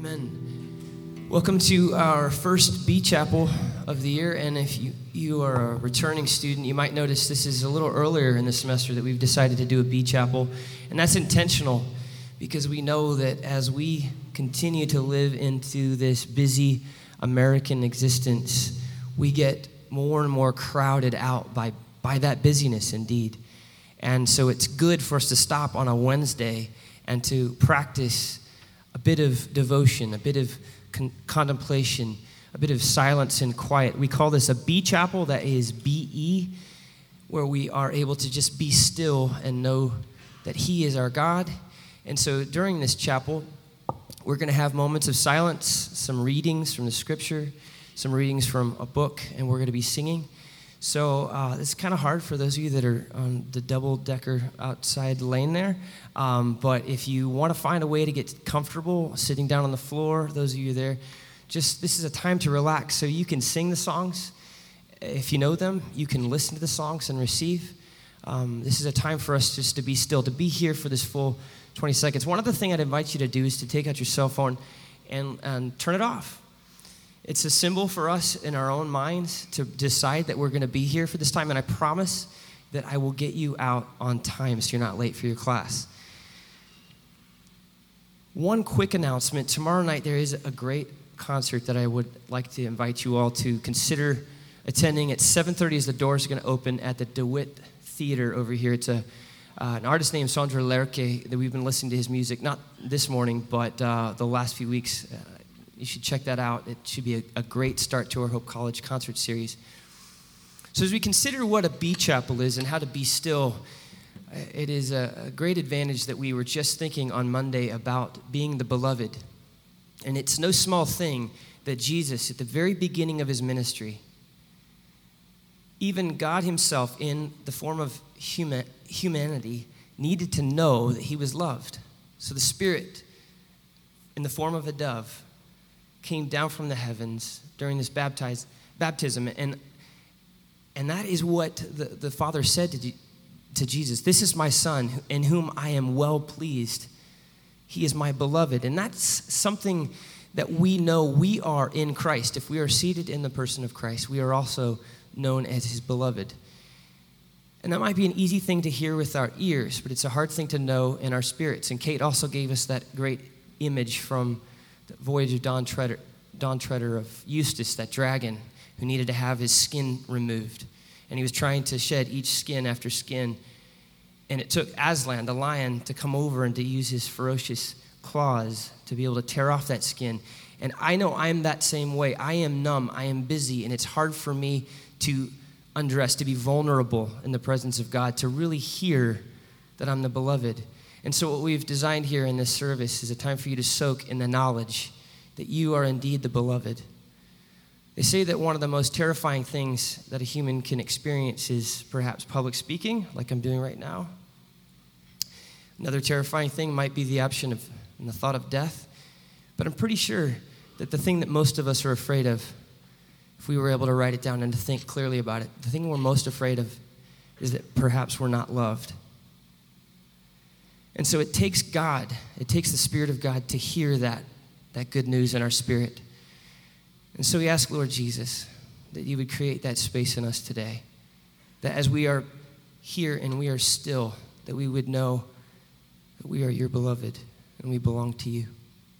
Amen. Welcome to our first B Chapel of the year, and if you are a returning student, you might notice this is a little earlier in the semester that we've decided to do a B Chapel, and that's intentional because we know that as we continue to live into this busy American existence, we get more and more crowded out by that busyness indeed. And so it's good for us to stop on a Wednesday and to practice a bit of devotion, a bit of contemplation, a bit of silence and quiet. We call this a B Chapel, that is B-E, where we are able to just be still and know that He is our God. And so during this chapel, we're going to have moments of silence, some readings from the Scripture, some readings from a book, and we're going to be singing. So it's kind of hard for those of you that are on the double-decker outside lane there. But if you want to find a way to get comfortable sitting down on the floor, those of you there, this is a time to relax. So you can sing the songs. If you know them, you can listen to the songs and receive. This is a time for us just to be still, to be here for this full 20 seconds. One other thing I'd invite you to do is to take out your cell phone and turn it off. It's a symbol for us in our own minds to decide that we're going to be here for this time, and I promise that I will get you out on time so you're not late for your class. One quick announcement. Tomorrow night there is a great concert that I would like to invite you all to consider attending. At 7:30 as the doors are going to open at the DeWitt Theater over here. It's an artist named Sondre Lerche that we've been listening to his music, not this morning, but the last few weeks. You should check that out. It should be a great start to our Hope College concert series. So as we consider what a B Chapel is and how to be still, it is a great advantage that we were just thinking on Monday about being the beloved. And it's no small thing that Jesus, at the very beginning of his ministry, even God himself in the form of humanity, needed to know that he was loved. So the Spirit, in the form of a dove, came down from the heavens during this baptism, and that is what the Father said to Jesus. This is my Son, in whom I am well pleased. He is my beloved, and that's something that we know we are in Christ. If we are seated in the person of Christ, we are also known as his beloved. And that might be an easy thing to hear with our ears, but it's a hard thing to know in our spirits. And Kate also gave us that great image from the voyage of Don Treader of Eustace, that dragon who needed to have his skin removed. And he was trying to shed each skin after skin. And it took Aslan, the lion, to come over and to use his ferocious claws to be able to tear off that skin. And I know I'm that same way. I am numb, I am busy, and it's hard for me to undress, to be vulnerable in the presence of God, to really hear that I'm the beloved. And so what we've designed here in this service is a time for you to soak in the knowledge that you are indeed the beloved. They say that one of the most terrifying things that a human can experience is perhaps public speaking, like I'm doing right now. Another terrifying thing might be the option of and the thought of death. But I'm pretty sure that the thing that most of us are afraid of, if we were able to write it down and to think clearly about it, the thing we're most afraid of is that perhaps we're not loved. And so it takes God, it takes the Spirit of God to hear that good news in our spirit. And so we ask, Lord Jesus, that you would create that space in us today, that as we are here and we are still, that we would know that we are your beloved and we belong to you.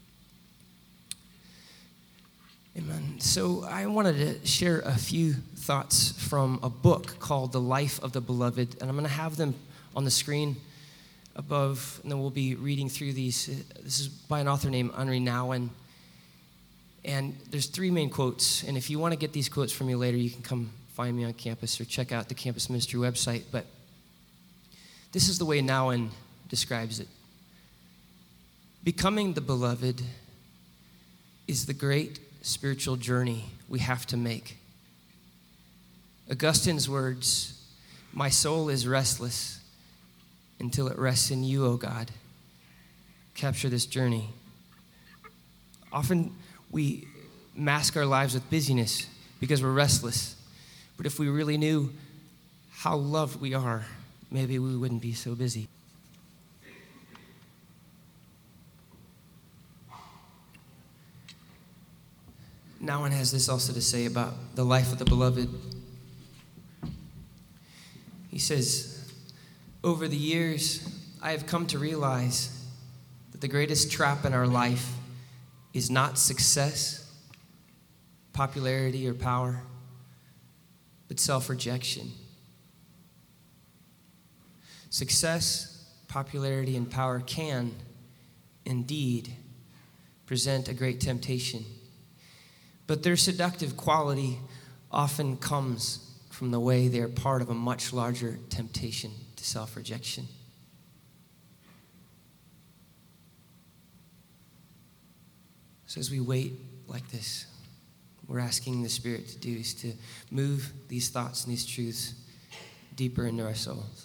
Amen. So I wanted to share a few thoughts from a book called The Life of the Beloved, and I'm going to have them on the screen above, and then we'll be reading through these. This is by an author named Henri Nouwen, and there's three main quotes, and if you want to get these quotes from me later, you can come find me on campus or check out the campus ministry website, but this is the way Nouwen describes it. Becoming the beloved is the great spiritual journey we have to make. Augustine's words, "My soul is restless until it rests in you, O God," capture this journey. Often we mask our lives with busyness because we're restless. But if we really knew how loved we are, maybe we wouldn't be so busy. Nouwen has this also to say about the life of the beloved. He says, over the years, I have come to realize that the greatest trap in our life is not success, popularity, or power, but self-rejection. Success, popularity, and power can, indeed, present a great temptation. But their seductive quality often comes from the way they are part of a much larger temptation to self-rejection. So as we wait like this, we're asking the Spirit to do is to move these thoughts and these truths deeper into our souls.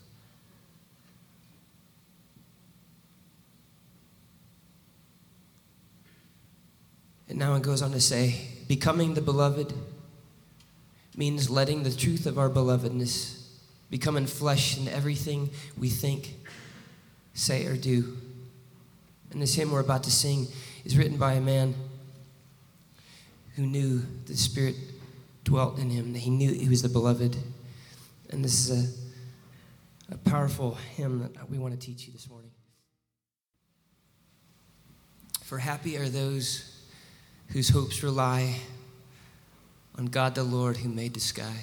And now it goes on to say, becoming the beloved means letting the truth of our belovedness become in flesh in everything we think, say, or do. And this hymn we're about to sing is written by a man who knew the Spirit dwelt in him, that he knew he was the beloved. And this is a powerful hymn that we want to teach you this morning. For happy are those whose hopes rely on God the Lord who made the sky.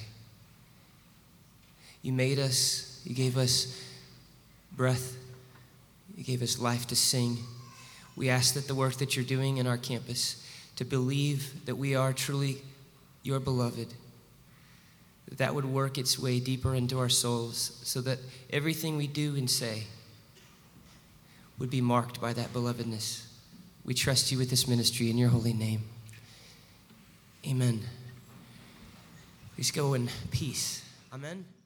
You made us, you gave us breath, you gave us life to sing. We ask that the work that you're doing in our campus, to believe that we are truly your beloved, that would work its way deeper into our souls so that everything we do and say would be marked by that belovedness. We trust you with this ministry in your holy name. Amen. Please go in peace. Amen.